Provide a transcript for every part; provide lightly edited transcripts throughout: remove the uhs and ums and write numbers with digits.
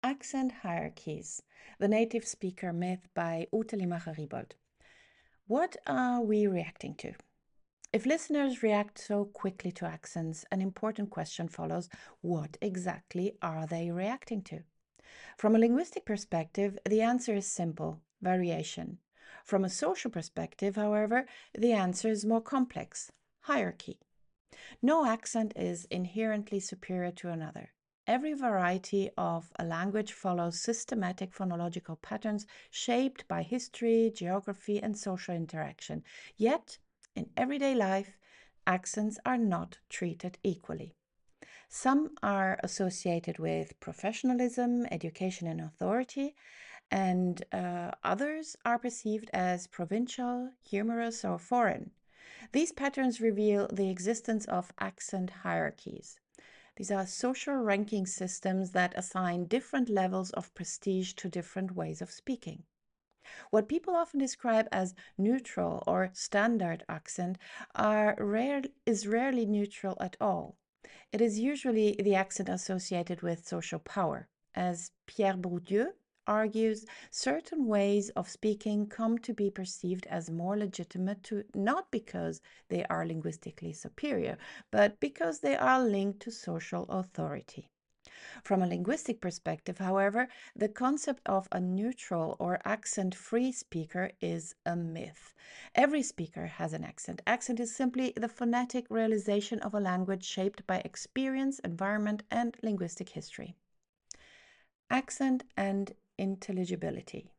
Accent Hierarchies, The Native Speaker Myth by Ute Limacher-Riebold. What are we reacting to? If listeners react so quickly to accents, an important question follows: what exactly are they reacting to? From a linguistic perspective, the answer is simple: variation. From a social perspective, however, the answer is more complex: hierarchy. No accent is inherently superior to another. Every variety of a language follows systematic phonological patterns shaped by history, geography, and social interaction. Yet, in everyday life, accents are not treated equally. Some are associated with professionalism, education, and authority, and others are perceived as provincial, humorous, or foreign. These patterns reveal the existence of accent hierarchies. These are social ranking systems that assign different levels of prestige to different ways of speaking. What people often describe as neutral or standard accent is rarely neutral at all. It is usually the accent associated with social power. As Pierre Bourdieu argues, certain ways of speaking come to be perceived as more legitimate not because they are linguistically superior, but because they are linked to social authority. From a linguistic perspective, however, the concept of a neutral or accent-free speaker is a myth. Every speaker has an accent. Accent is simply the phonetic realization of a language shaped by experience, environment, and linguistic history. Accent and intelligibility.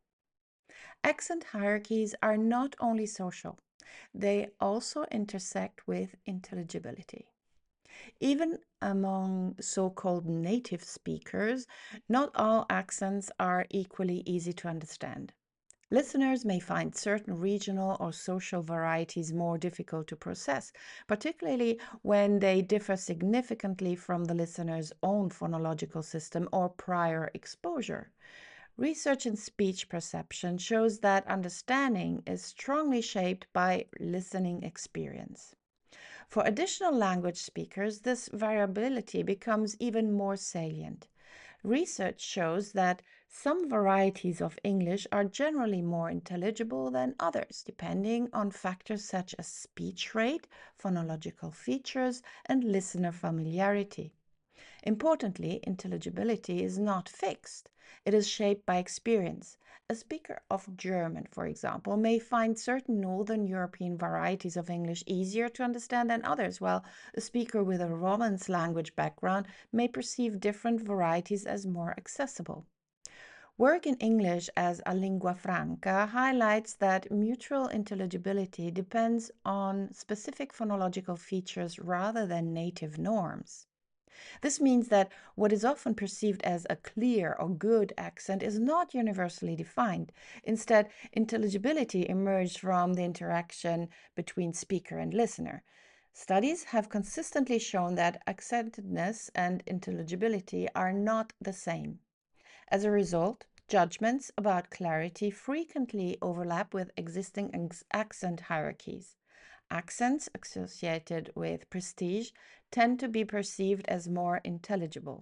Accent hierarchies are not only social, they also intersect with intelligibility. Even among so-called native speakers, not all accents are equally easy to understand. Listeners may find certain regional or social varieties more difficult to process, particularly when they differ significantly from the listener's own phonological system or prior exposure. Research in speech perception shows that understanding is strongly shaped by listening experience. For additional language speakers, this variability becomes even more salient. Research shows that some varieties of English are generally more intelligible than others, depending on factors such as speech rate, phonological features, and listener familiarity. Importantly, intelligibility is not fixed. It is shaped by experience. A speaker of German, for example, may find certain Northern European varieties of English easier to understand than others, while a speaker with a Romance language background may perceive different varieties as more accessible. Work in English as a lingua franca highlights that mutual intelligibility depends on specific phonological features rather than native norms. This means that what is often perceived as a clear or good accent is not universally defined. Instead, intelligibility emerges from the interaction between speaker and listener. Studies have consistently shown that accentedness and intelligibility are not the same. As a result, judgments about clarity frequently overlap with existing accent hierarchies. Accents associated with prestige tend to be perceived as more intelligible,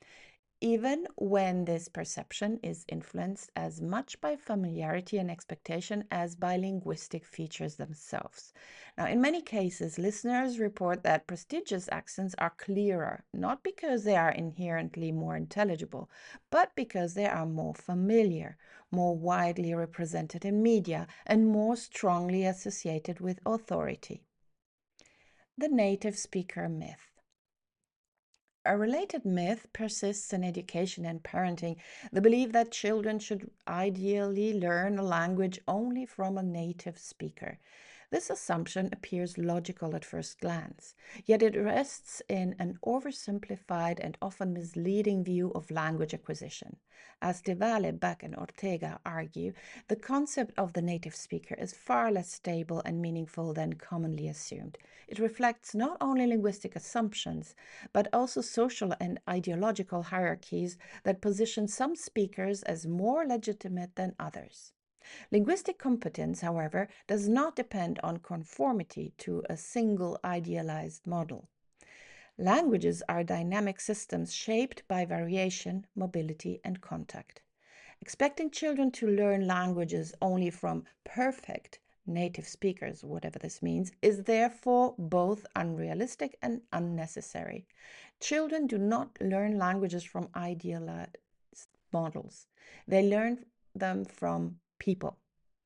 even when this perception is influenced as much by familiarity and expectation as by linguistic features themselves. Now, in many cases, listeners report that prestigious accents are clearer, not because they are inherently more intelligible, but because they are more familiar, more widely represented in media, and more strongly associated with authority. The native speaker myth. A related myth persists in education and parenting, the belief that children should ideally learn a language only from a native speaker. This assumption appears logical at first glance, yet it rests in an oversimplified and often misleading view of language acquisition. As De Valle, Beck, and Ortega argue, the concept of the native speaker is far less stable and meaningful than commonly assumed. It reflects not only linguistic assumptions, but also social and ideological hierarchies that position some speakers as more legitimate than others. Linguistic competence, however, does not depend on conformity to a single idealized model. Languages are dynamic systems shaped by variation, mobility, and contact. Expecting children to learn languages only from perfect native speakers, whatever this means, is therefore both unrealistic and unnecessary. Children do not learn languages from idealized models, they learn them from people.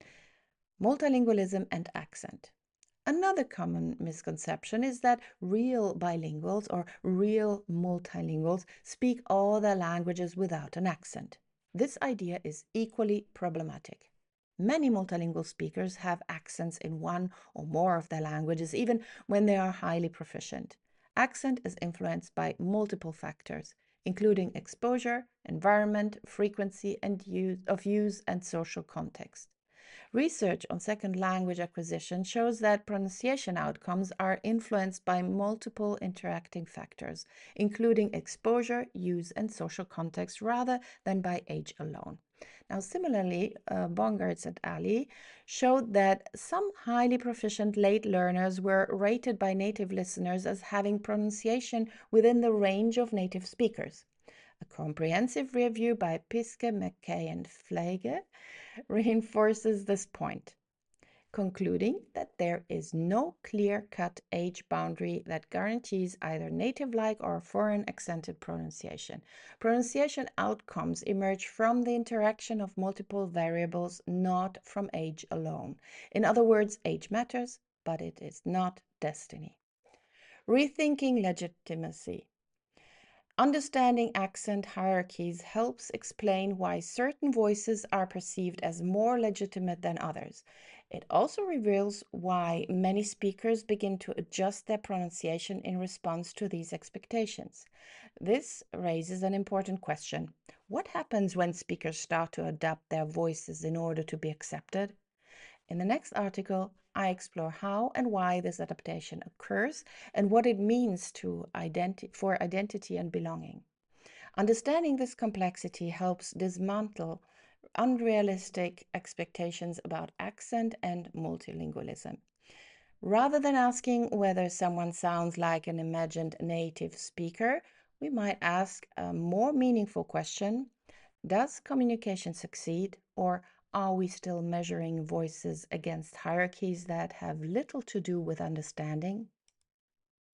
Multilingualism and accent. Another common misconception is that real bilinguals or real multilinguals speak all their languages without an accent. This idea is equally problematic. Many multilingual speakers have accents in one or more of their languages, even when they are highly proficient. Accent is influenced by multiple factors, including exposure, environment, frequency and use and social context. Research on second language acquisition shows that pronunciation outcomes are influenced by multiple interacting factors, including exposure, use, and social context, rather than by age alone. Now, similarly, Bongartz et al. Showed that some highly proficient late learners were rated by native listeners as having pronunciation within the range of native speakers. A comprehensive review by Piske, McKay, and Fleige reinforces this point, concluding that there is no clear-cut age boundary that guarantees either native-like or foreign accented pronunciation. Pronunciation outcomes emerge from the interaction of multiple variables, not from age alone. In other words, age matters, but it is not destiny. Rethinking legitimacy. Understanding accent hierarchies helps explain why certain voices are perceived as more legitimate than others. It also reveals why many speakers begin to adjust their pronunciation in response to these expectations. This raises an important question. What happens when speakers start to adapt their voices in order to be accepted? In the next article, I explore how and why this adaptation occurs and what it means for identity and belonging. Understanding this complexity helps dismantle unrealistic expectations about accent and multilingualism. Rather than asking whether someone sounds like an imagined native speaker, we might ask a more meaningful question. Does communication succeed, or are we still measuring voices against hierarchies that have little to do with understanding?